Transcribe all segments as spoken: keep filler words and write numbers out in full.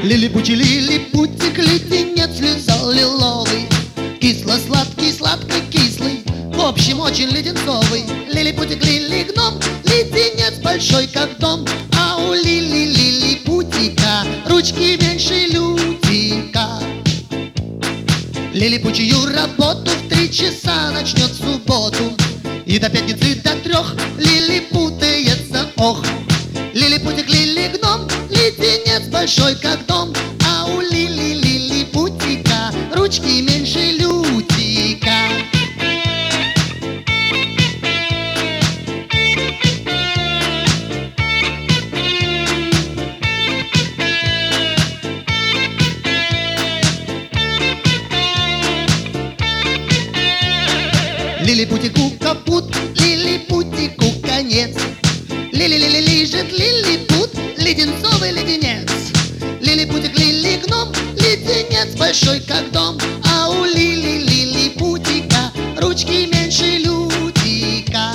Лилипутик, лилипутик, леденец лизал лиловый, кисло-сладкий, сладко-кислый, в общем очень леденцовый. Лилипутик, лили-гном, леденец большой как дом, а у лили-лилипутика ручки меньше лютика. Лилипутчью работу в три часа начнет в субботу, и до пятницы до трех лилипутается, ох. Лилипутик, лили-гном, леденец большой как дом, а у лили-лилипутика ручки меньше лютика. Лилипутику капут, лилипутику конец. Лили-лили лежит лилипут, леденцовый леденец. Лилипутик, лили-гном, леденец большой как дом, а у лили-лилипутика ручки меньше лютика.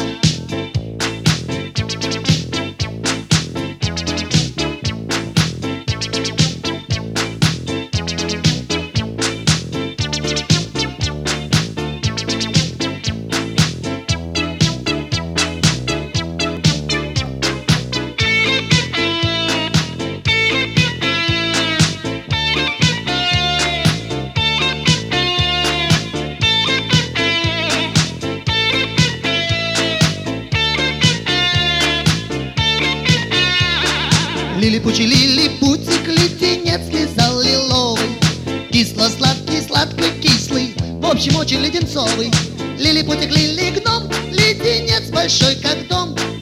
Лилипутчий, лилипутик, леденец лизал лиловый, кисло-сладкий, сладко-кислый, в общем очень леденцовый. Лилипутик, лили-гном, леденец большой как дом,